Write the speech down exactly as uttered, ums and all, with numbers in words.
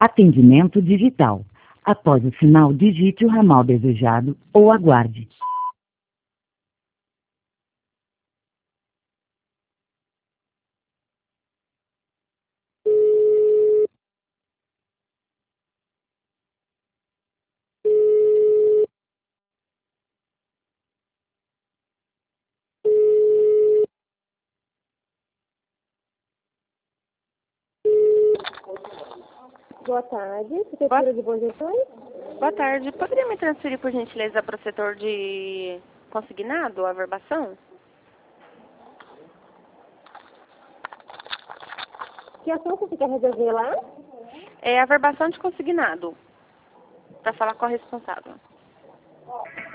Atendimento digital. Após o sinal, digite o ramal desejado ou aguarde. Boa tarde, Prefeitura de Bom Jesus. Boa tarde. Poderia me transferir, por gentileza, para o setor de consignado, averbação? Que assunto você quer resolver lá? É averbação de consignado. Para falar com a responsável.